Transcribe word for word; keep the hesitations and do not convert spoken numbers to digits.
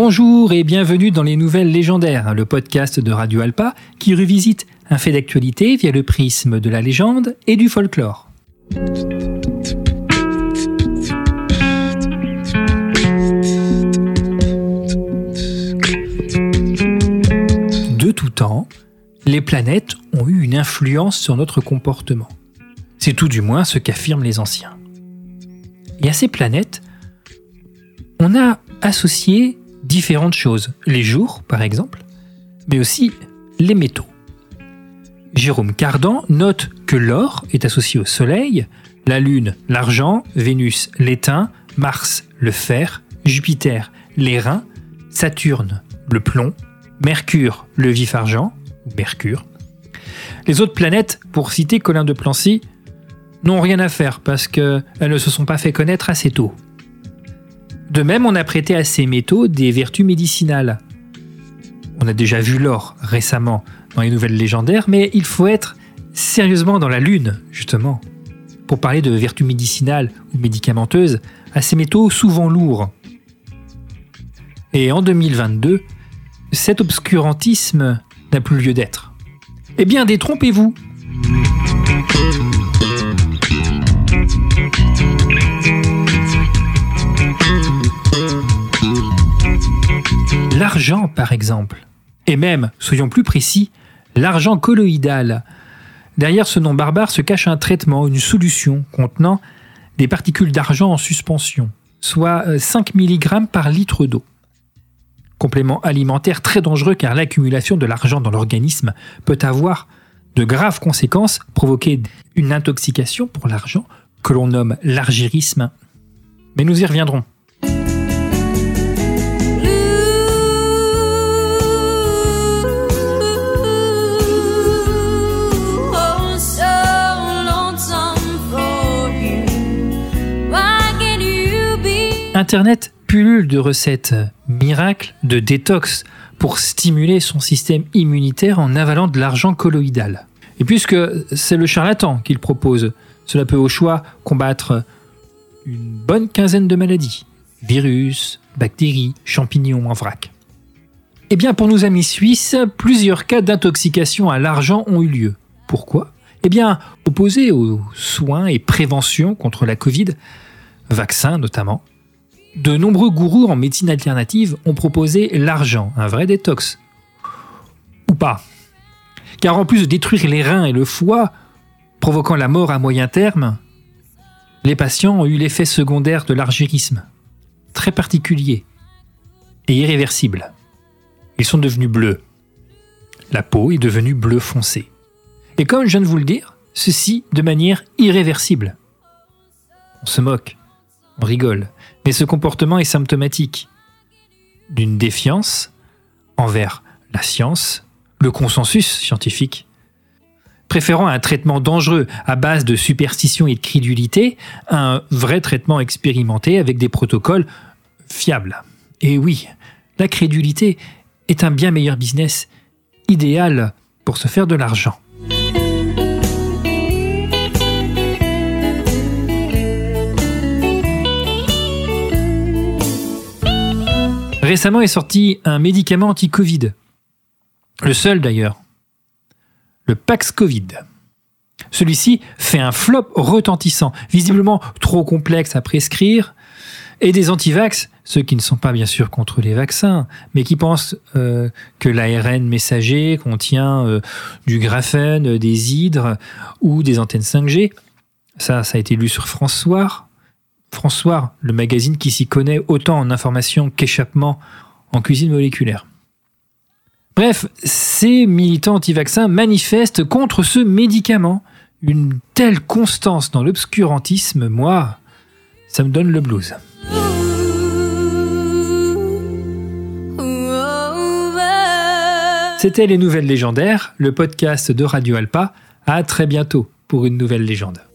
Bonjour et bienvenue dans les Nouvelles Légendaires, le podcast de Radio Alpa qui revisite un fait d'actualité via le prisme de la légende et du folklore. De tout temps, les planètes ont eu une influence sur notre comportement. C'est tout du moins ce qu'affirment les anciens. Et à ces planètes, on a associé différentes choses. Les jours, par exemple, mais aussi les métaux. Jérôme Cardan note que l'or est associé au Soleil, la Lune, l'argent, Vénus, l'étain, Mars, le fer, Jupiter, l'airain, Saturne, le plomb, Mercure, le vif-argent, ou Mercure. Les autres planètes, pour citer Colin de Plancy, n'ont rien à faire parce qu'elles ne se sont pas fait connaître assez tôt. De même, on a prêté à ces métaux des vertus médicinales. On a déjà vu l'or récemment dans les Nouvelles Légendaires, mais il faut être sérieusement dans la Lune, justement, pour parler de vertus médicinales ou médicamenteuses à ces métaux souvent lourds. Et en deux mille vingt-deux, cet obscurantisme n'a plus lieu d'être. Eh bien, détrompez-vous! L'argent, par exemple, et même, soyons plus précis, l'argent colloïdal. Derrière ce nom barbare se cache un traitement, une solution contenant des particules d'argent en suspension, soit cinq milligrammes par litre d'eau. Complément alimentaire très dangereux car l'accumulation de l'argent dans l'organisme peut avoir de graves conséquences, provoquer une intoxication pour l'argent que l'on nomme l'argyrisme. Mais nous y reviendrons. Internet pullule de recettes miracles de détox pour stimuler son système immunitaire en avalant de l'argent colloïdal. Et puisque c'est le charlatan qui le propose, cela peut au choix combattre une bonne quinzaine de maladies, virus, bactéries, champignons en vrac. Eh bien, pour nos amis suisses, plusieurs cas d'intoxication à l'argent ont eu lieu. Pourquoi ? Eh bien, opposés aux soins et préventions contre la Covid, vaccins notamment, de nombreux gourous en médecine alternative ont proposé l'argent, un vrai détox. Ou pas. Car en plus de détruire les reins et le foie, provoquant la mort à moyen terme, les patients ont eu l'effet secondaire de l'argyrisme, très particulier et irréversible. Ils sont devenus bleus. La peau est devenue bleu foncé. Et comme je viens de vous le dire, ceci de manière irréversible. On se moque, on rigole. Mais ce comportement est symptomatique d'une défiance envers la science, le consensus scientifique, préférant un traitement dangereux à base de superstition et de crédulité à un vrai traitement expérimenté avec des protocoles fiables. Et oui, la crédulité est un bien meilleur business, idéal pour se faire de l'argent. Récemment est sorti un médicament anti-Covid. Le seul d'ailleurs. Le Paxlovid. Celui-ci fait un flop retentissant, visiblement trop complexe à prescrire, et des antivax, ceux qui ne sont pas bien sûr contre les vaccins, mais qui pensent euh, que l'A R N messager contient euh, du graphène, des hydres ou des antennes cinq G. Ça, ça a été lu sur François. François, le magazine qui s'y connaît autant en information qu'échappement en cuisine moléculaire. Bref, ces militants anti-vaccins manifestent contre ce médicament. Une telle constance dans l'obscurantisme, moi, ça me donne le blues. C'était Les Nouvelles Légendaires, le podcast de Radio Alpa. À très bientôt pour une nouvelle légende.